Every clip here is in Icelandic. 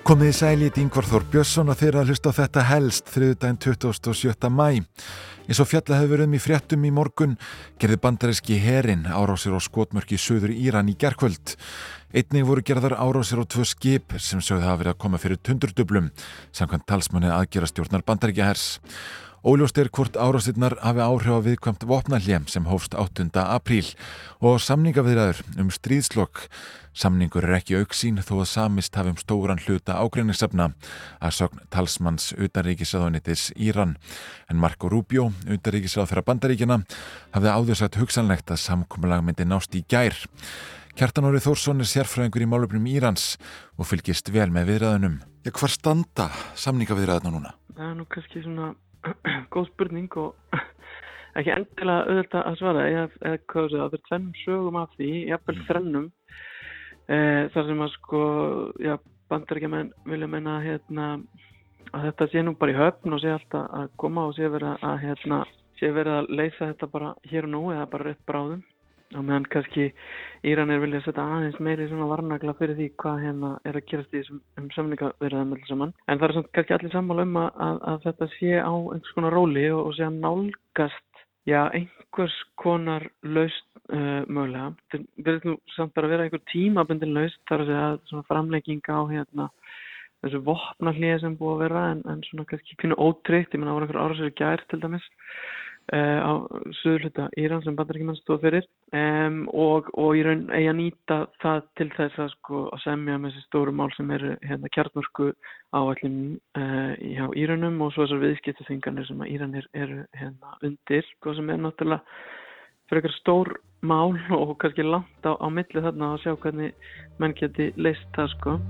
Komið í sæl, ég Ingvar Þór Björnsson og þeir að hlusta á þetta helst þriðjudaginn 27. maí. Eins og fjallað hefur verið í fréttum í morgun gerði bandaríski herinn árásir á skotmörk í suður Íran í gærkvöld. Einnig voru gerðar árásir á 2 skip sem sögðu hafa verið að koma fyrir tundurdublum, samkvæmt talsmanni aðgerðastjórnar Bandaríkjahers. Óljóst hvort árásirnar hafi áhrif á viðkvæmt vopnahlé sem hófst 8. apríl og samningaviðræður stríðslok. Samningur ekki augsýn þó að samist hafi stóran hluta ágreiningsefna að sögn talsmanns utanríkisráðuneytis Íran. En Marco Rubio, utanríkisráðherra Bandaríkjanna, hafði áður sagt hugsanlegt að samkomulag myndi nást í gær. Kjartan Orri Þórsson sérfræðingur í málefnum Írans og fylgist vel með viðræðunum. Hvar standa samningaviðræðurnar núna? Það nú kannski svona góð spurning og ekki endilega auðvitað að svara. Ég hef hvað það er 2 sögum af því, jafnvel 3. Þar sem að Bandaríkjamenn vilja meina að þetta sé nú bara í höfn og sé alltaf að koma og sé verið að leysa þetta bara hér og nú eða bara rétt bráðum. Og meðan kannski Íranir vilja setja aðeins meiri svona varnagla fyrir því hvað er að gerast í þessum samningaviðræðum allir saman. En það er samt kannski allir sammála að þetta sé á einhvers konar róli og sé að nálgast einhvers konar lausn mögulega. Það verður nú samt bara að vera einhver tímabundin lausn, þar að segja svona framlegging á þessu vopnahléi sem búið að vera en svona kannski pínu ótryggt. Ég meina það voru einhver árásir í gær til dæmis á suðurhluta Íran sem Bandaríkjamenn stóð fyrir og í raun eigi að nýta það til þess að semja með þessi stóru mál sem eru kjarnorku áætlun hjá Íranum og svo þessar viðskiptaþvinganir sem að Íranir eru undir, sem náttúrulega frekar stór mál og kannski langt á milli þarna að sjá hvernig menn geti leyst það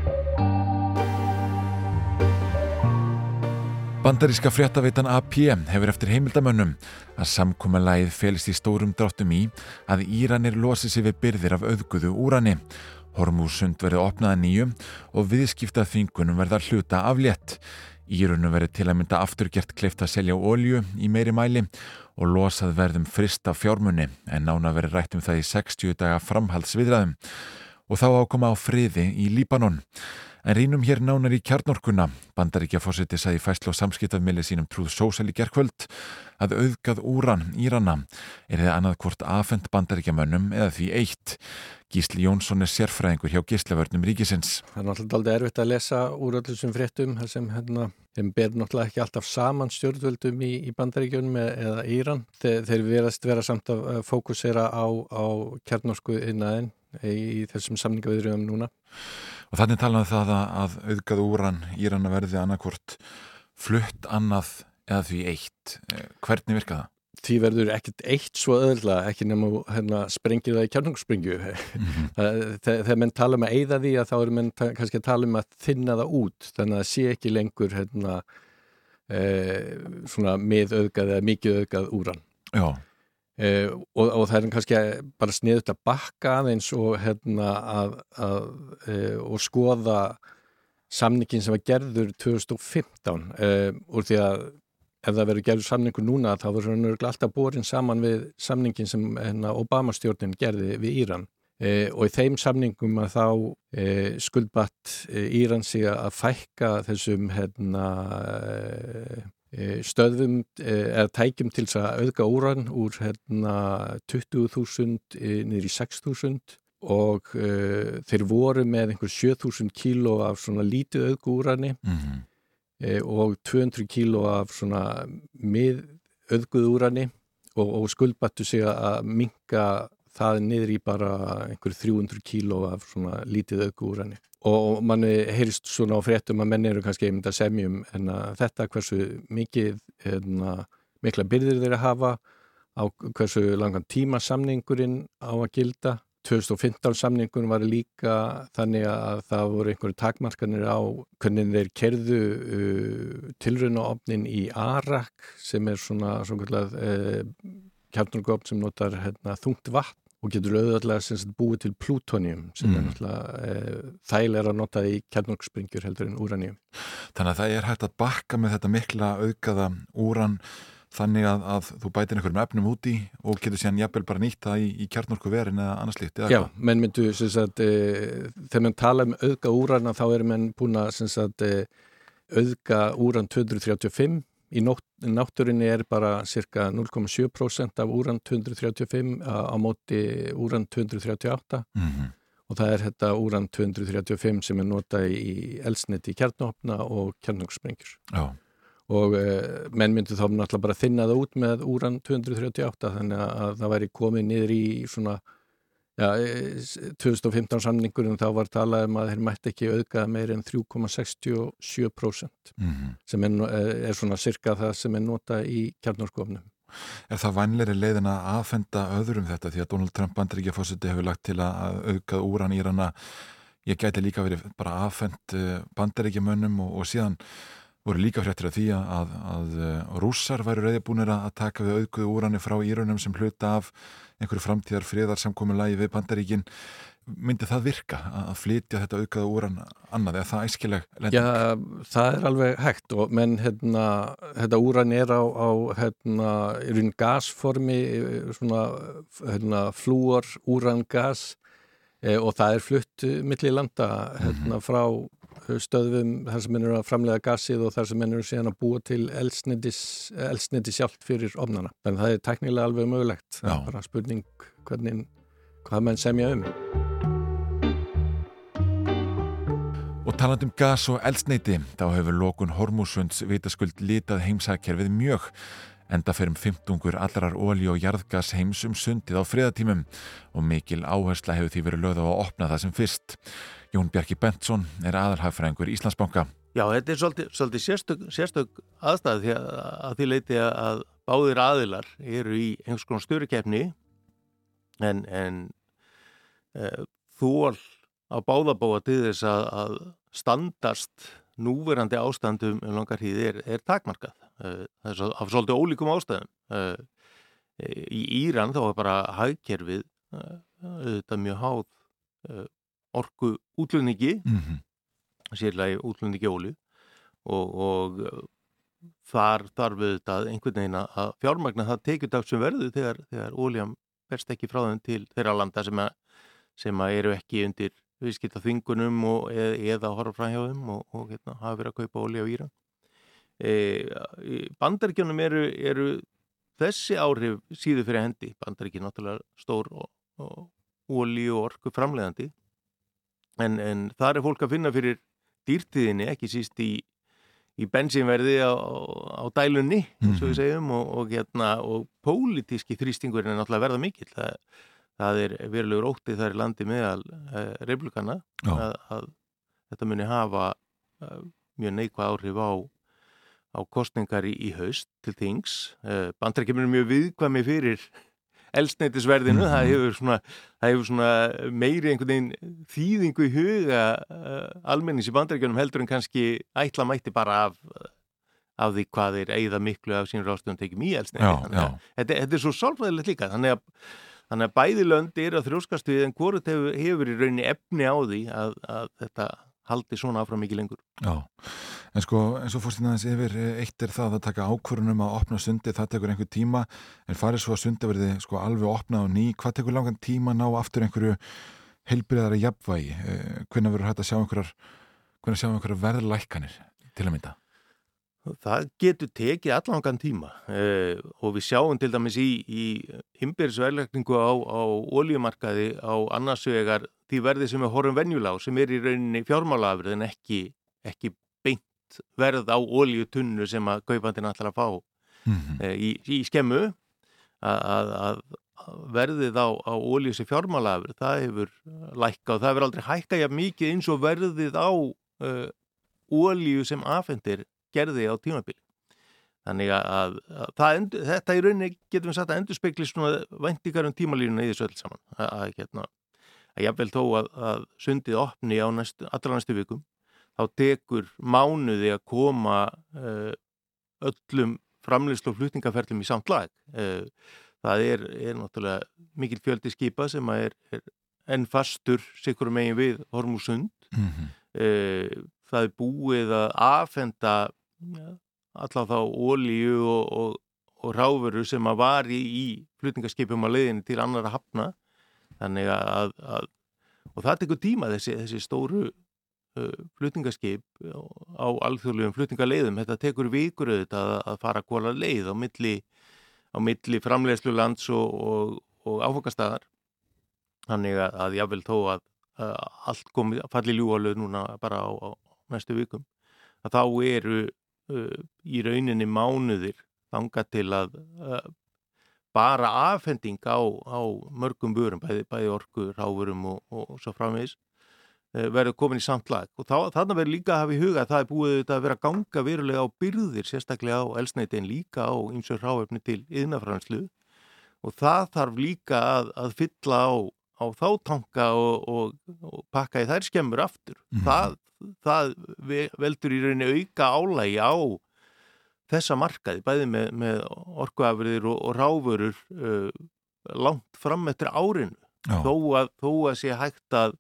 Bandaríska fréttaveitan AP hefur eftir heimildamönnum að samkomulagið felist í stórum dráttum í að Íranir losi sig við birgðir af auðguðu úrani. Hormúzsund verði opnað að nýju og viðskiptaþvingunum verða hluta aflétt. Írunum verði til að mynda afturgert kleift að selja olíu í meiri mæli og losað verðum frysta fjármuni en nánar verði rætt það í 60 daga framhaldsviðræðum. Og þá ákoma á friði í Líbanon. En rýnum hér nánar í kjarnorkuna. Bandaríkjaforseti sagði í færslu á samskiptamiðli sínum Truth Social í gærkvöld að auðgað úran Írana yrði annað hvort afhent Bandaríkjamönnum eða því eitt. Gísli Jónsson sérfræðingur hjá Geislavörnum ríkisins. Það er náttúrulega dálítið erfitt að lesa úr öllum þessum fréttum þar sem þeim ber náttúrulega ekki alltaf saman stjórnvöldum í Bandaríkjunum eða Íran. Þeir verast vera samt að fókusera á kjarnorku iðnaðinn í þessum samningaviðræðum núna. Og þannig talaðu það að auðgað úran Írana verði annarkvort flutt annað eða því eitt. Hvernig virka það? Því verður ekkert eitt svo auðvitað, ekki nema sprengir það í kjarnorkusprengju. Þegar menn tala að eyða því að þá eru menn kannski að tala að þynna það út, þannig að það sé ekki lengur svona miðauðgað eða mikið auðgað úran. Já. Og það er kannski bara sniðugt að bakka aðeins og og skoða samningin sem var gerður 2015 úr því að ef það verður gerður samningur núna þá verður hann alltaf borin saman við samningin sem Obama-stjórnin gerði við Íran og í þeim samningum að þá skuldbatt Íran sig að fækka þessum stöðvum eða tækjum til þess að auðga úran úr 20.000 niður í 6.000 og þeir voru með einhver 7.000 kíló af svona lítið auðgu úrani og 200 kíló af svona miðauðguð úrani og skuldbattu sig að minnka það niður í bara einhver 300 kíló af svona lítið auðgu úrani. Og manni heyrist svona á fréttum að menn eru kannski einmitt að semjum en þetta hversu mikla byrðir þeir að hafa á hversu langan tíma samningurinn á að gilda. 2015 samningun var líka þannig að það voru einhverju takmarkanir á hvernig þeir keyrðu tilraunaofnin í Arak sem svona kjarnorkuofn sem notar þungt vatn og getur auðvitað búið til plútóníum sem náttúrulega þægilega að nota í kjarnorkusprengjur heldur en úraníum. Þannig að það hægt að bakka með þetta mikla auðgaða úran þannig að þú bætir einhverjum efnum út í og getur síðan jafnvel bara nýtt það í kjarnorkuverin eða annars slíkt, eða Já, menn myndu sem sagt, þegar menn tala auðga úran þá eru menn búin að sem sagt, auðga úran 235 í náttúrinni bara cirka 0,7% af úran 235 á móti úran 238 og það þetta úran 235 sem notað í eldsneyti kjarnaofna og kjarnorkusprengjur. Já. Og menn myndu þá náttúrulega bara þynna það út með úran 238 þannig að það væri komið niður í svona 2015 samningurinn þá var talað að þeir mætti ekki auðga meir en 3,67% sem er svona cirka það sem notað í kjarnorkuofnum. Er það vænlegri leiðin að afhenda öðrum þetta því að Donald Trump Bandaríkjaforseti hefur lagt til að auðga úran Írana? Ég gæti líka verið bara afhent Bandaríkjamönnum og síðan voru líka fréttir af því að Rússar væru reiðubúnir að taka við auðguðu úrani frá Írunum sem hluta af einhverju framtíðar friðarsamkomulagi við Bandaríkin. Myndi það virka að flytja þetta auðguðu úran annað? Er það æskileg lending? Já, það alveg hægt og menn þetta úran á í gasformi svona flúor úrangas og það flutt milli landa frá stöðvum þar sem menn eru að framleiða gasið og þar sem menn eru síðan að búa til eldsneyti sjálft fyrir ofnana. Þannig það tæknilega alveg mögulegt. Það bara spurning hvað menn semja Og talandi gas og eldsneyti, þá hefur lokun Hormúsunds vitaskuld litað heimsagkerfið mjög. Enda fer 15 allrar olíu og jarðgas heims sundið á friðartímum og mikil áhersla hefur því verið lögð á að opna það sem fyrst. Jón Bjarki Bentsson aðalhagfræðingur Íslandsbanka. Já, þetta svolítið sérstök aðstæð því að því leyti að báðir aðilar eru í einhvers konar stýrukeppni en þol á báðabóa til þess að standast núverandi ástandum langar hríð er takmarkað. Það er af svolítið ólíkum ástæðum. Í Íran þá bara hagkerfið þetta mjög háð orku útflutningi, sérlega útflutningi olíu og þar þarf auðvitað einhvern veginn að fjármagna það tekjutaf sem verður þegar olían berst ekki frá þeim til þeirra landa sem eru ekki undir viðskiptaþvingunum eða horfa fram hjá þeim og hafa verið að kaupa olíu á Íran. Bandaríkjunum eru þessi áhrif síður fyrir hendi. Bandaríkjun náttúrulega stór og olíu og orku framleiðandi en þar fólk að finna fyrir dýrtíðinni, ekki síst í bensínverði á dælunni, eins og við segjum og pólitíski þrýstingurinn er náttúrulega verða mikill. Það er verulegur ótti þar í landi meðal republikana að þetta muni hafa mjög neikvæð áhrif á kosningar í haust til þings. Bandaríkjunum eru mjög viðkvæmi fyrir eldsneytisverðinu, það hefur svona meiri einhvern veginn þýðingu í huga almennings í Bandaríkjunum heldur en kannski ætla mætti bara af því hvað þeir eyða miklu af sínum ráðstöfum tekjum í eldsneyti. Þetta er svo sálfræðilegt líka, þannig að bæði lönd eru að þrjóskast við en hvort hefur í rauninni efni á því að þetta haldi svona áfram mikið lengur. Já, en sko eins og fórst aðeins yfir eitt það að taka ákvörðun að opna sundið, það tekur einhver tíma en farið svo að sundið verði sko alveg opnað á ný, hvað tekur langan tíma að ná aftur einhverju heilbrigðara jafnvægi, hvenær verður hægt að sjá einhverjar verðlækkanir til að mynda? Það getur tekið allangan tíma og við sjáum til dæmis í innbyrðisverðlækningu á olíumarkaði á annars vegar því verði sem við horfum venjulega á sem í rauninni fjármálaafurð en ekki beint verð á olíutunnu sem að kaupandinn ætlar að fá í skemmu að verðið á olíu sem fjármálaafurð það hefur lækkað og það hefur aldrei hækkað jafn mikið eins og verðið á olíu sem afhendir gerði á tímabili. Þannig að þetta í rauninni getum við sagt að endurspegli svona væntingar tímalínuna í þessu öll saman. Að jafnvel þó að sundið opni á allra næstu vikum, þá tekur mánuði að koma öllum framleiðslu og flutningaferlum í samt lag. Það er náttúrulega mikil fjöldi skipa sem er enn fastur sikkurum megin við Hormúsund. Það er búið að afhenda allar þá olíu og og ráfuru sem að var í flutningaskipum á leiðinni til annarra hafna. Þannig og það tekur tíma þessi stóru flutningaskip á alþjóðlegum flutningaleiðum. Þetta tekur vikur auðvitað að fara hvora leið á milli framleiðslulands og áfangastaðar. Þannig að jafnvel þó að allt falli ljúfalög núna bara á næstu vikum. Að þá eru í rauninni mánuðir þangað til að bara afhending á mörgum vörum, bæði orku, ráfurum og svo framvegis, verður komin í samt lag. Og þarna verður líka að hafa í huga að það er búið að vera að ganga verulega á byrðir, sérstaklega á eldsneyti en líka á ýmsu hráefni til iðnaframleiðslu. Og það þarf líka að fylla á þá tanka og pakka í þær skemmur aftur. Það veldur í rauninni auka álagi á þessa markaði, bæði með orkuafurðir og ráfurur langt fram eftir árinu. Þó að sé hægt að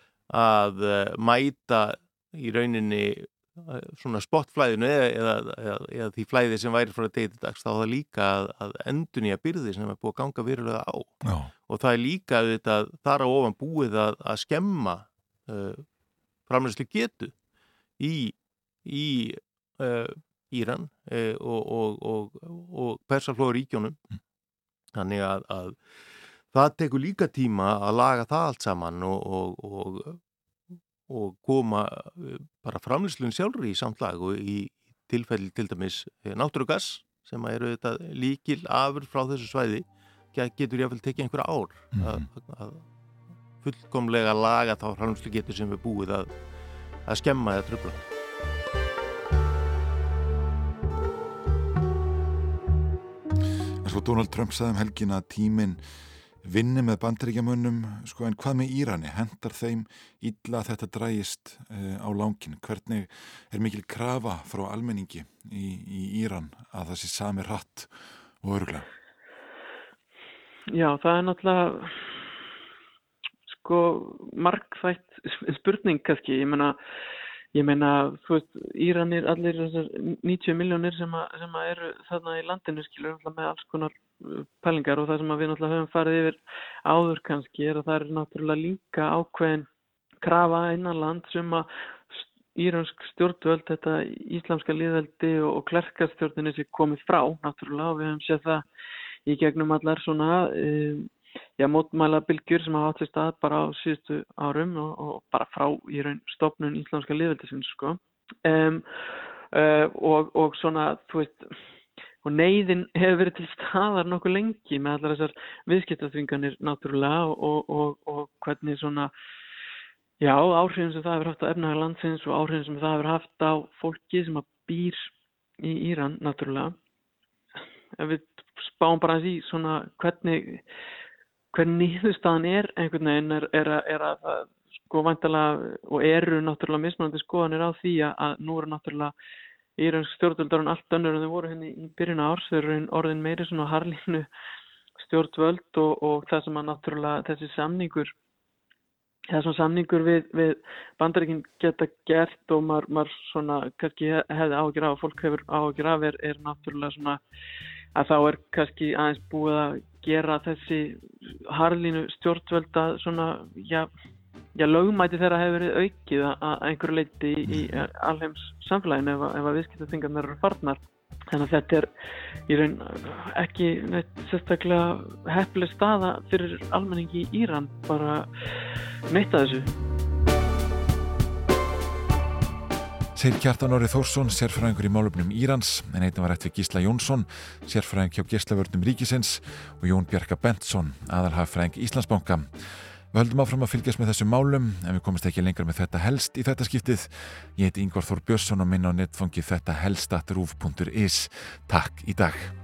mæta í rauninni svona spottflæðinu eða því flæði sem væri frá degi til dags, þá það líka að endurnýja byrði sem er búið að ganga verulega á. Já. Og það er líka auðvitað þar á ofan búið að skemma framleiðslu getu í Íran og Persaflóaríkjunum. Þannig að það tekur líka tíma að laga það allt saman og koma bara framleiðslun sjálfri í samtlag og í tilfelli til dæmis náttúrugass sem eru þetta líkil afurð frá þessu svæði getur jáfnvel tekið einhver ár að fullkomlega laga þá framleiðslu getur sem er búið að skemma eða trufla. Svo Donald Trump sagði helgina að tíminn vinni með Bandaríkjamönnum, en hvað með Írani? Hentar þeim illa að þetta drægist á langinn? Hvernig er mikil krafa frá almenningi í Íran að það sé sami hratt og örugglega? Já, það er náttúrulega margþætt spurning kannski. Ég meina, þú veist, Íranir, allir þessar 90 milljónir sem eru þarna í landinu, skilur með alls konar pælingar og það sem við náttúrulega höfum farið yfir áður kannski er að það er náttúrulega líka ákveðin krafa innanland sem að írönsk stjórnvöld, þetta íslamska lýðveldi og klerkastjórninni sé komið frá, náttúrulega, og við höfum séð það í gegnum allar svona mótmæla bylgjur sem hafa átt sér stað bara á síðustu árum og bara frá í raun stofnun íslamska lýðveldisins og svona, þú veist, og neyðin hefur verið til staðar nokkuð lengi með allar þessar viðskiptaþvinganir náttúrulega og hvernig svona áhrifin sem það hefur haft á efnahag landsins og áhrifin sem það hefur haft á fólki sem að býr í Íran náttúrulega. Ef við spáum bara í svona hvernig niðurstaðan er einhvern veginn er að væntanlega og eru náttúrulega mismunandi skoðanir á því að nú eru náttúrulega írönsk stjórnvöld orðin allt önnur en þau voru henni í byrjun árs, þau eru orðin meiri svona harlínu stjórnvöld og það sem að náttúrulega þessi samningur við Bandaríkin geta gert og maður svona kannski hefði áhyggjur af og fólk hefur áhyggjur af er náttúrulega svona að þá er kannski aðeins búið að gera þessi harlínu stjórnvöld að svona, lögmæti þeirra hefur verið aukið að einhverju leyti í alheims samfélaginu ef að viðskiptaþvinganir eru farnar. Þannig að þetta er í raun ekki sérstaklega heppileg staða fyrir almenningi í Íran, bara neitt að þessu. Segir Kjartan Orri Þórsson, sérfræðingur í málefnum Írans, en einnig var rætt við Gísla Jónsson, sérfræðing hjá Geislavörnum ríkisins og Jón Bjarka Bentsson, aðalhagfræðing Íslandsbanka. Við höldum áfram að fylgjast með þessum málum en við komumst ekki lengra með þetta helst í þetta skiptið. Ég heiti Ingvar Þór Björnsson og minna á netfangi þetta helst@ruv.is. Takk í dag.